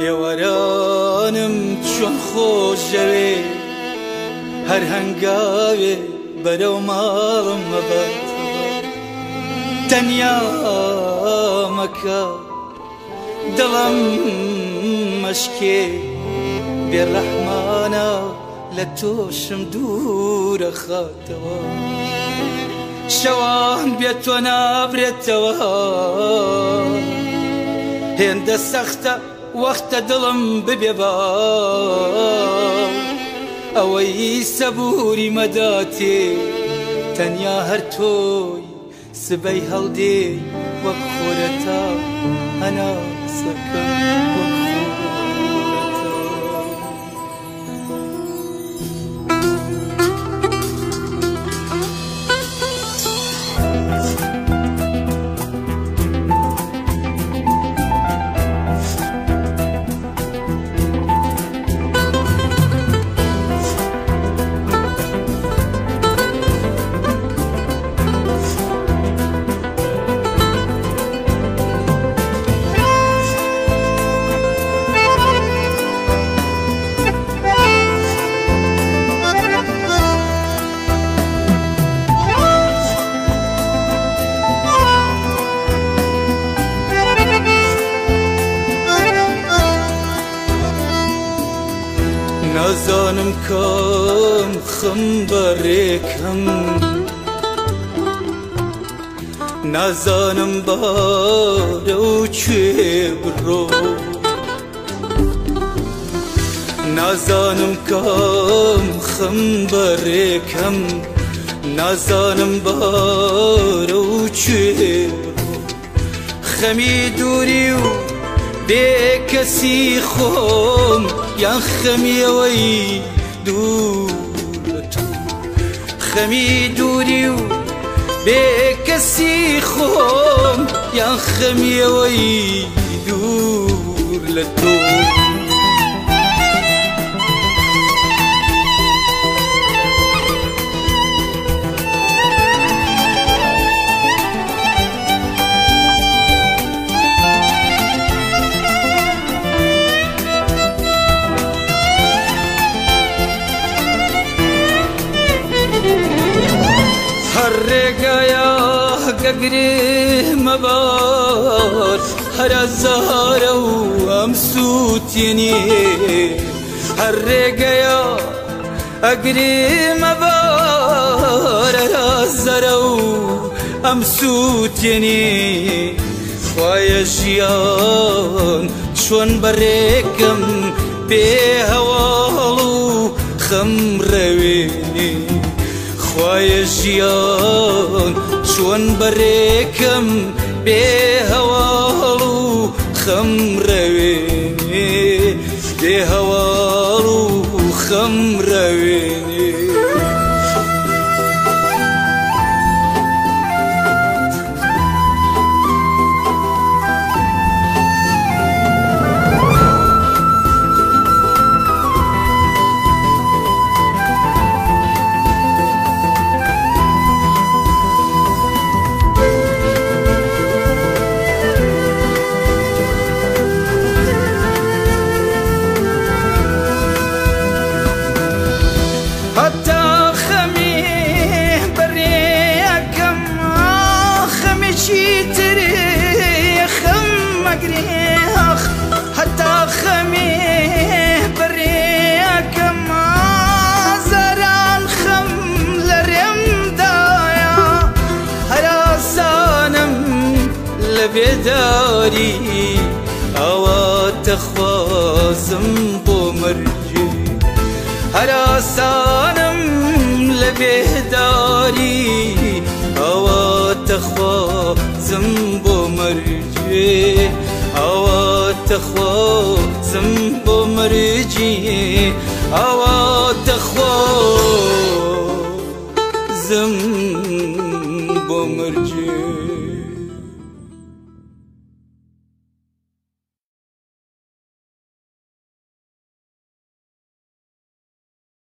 ئێوەرانم چۆن خۆشەوێ هەر هەنگاوێ بەرەو ماڵم مەبات تەنیا مەکە دڵم مەشکێ بێڕەحمانە لە تۆشم دوورە خاتەوە شەوان بێت تۆ نابرێتەوە هێندە سەختە وەختە دڵم ببێ باو ئەوەی سەبووری مەداتێ تەنیا هەر تۆی سبەی هەڵدێ وەک خۆرەتا هەناسەکەم وەک نازانم کام خم بەڕێکم نازانم بارە و کوێ بڕۆ نازانم کام خم بەڕێکم نازانم بارە و کوێ بڕۆ خەمی دووری و بێکەسی خۆم یان خەمیەوەی دوور لە تۆ خەمی دووری و بێکەسی خۆم یان خەمیەوەی دوور لە تۆ هەر ڕێگایە گەگرێ مەبار هەرە زارە و ئەم سووتێنێ هەر ڕێگەیە ئەگرێ مەبار هەرە زەرە و ئەم سووتێنێ خوایە ژیان چۆن بەڕێکم بێ هەواڵ و خەم ڕەوێنێ خوایە ژیان چۆن بەڕێکم بێ هەواڵ و خەم ڕەوێنێ بێ هەواڵ و خەم ڕەوێنێ حتى خەمی بەڕێیەکەم خەمێکی ترێ خەم مەگرێ حتى خەمی بەڕێیەکەم زاران خەم لە ڕێمدایە هەراسانم لە بێداری ئەوە دەخوازم بۆ مەرجێ هەراسانم لە بێداری ئەوە دەخوازم بۆ مەرجێ ئەوە دەخوازم بۆ مەرجێ ئەوە دەخوازم بۆ مەرجێ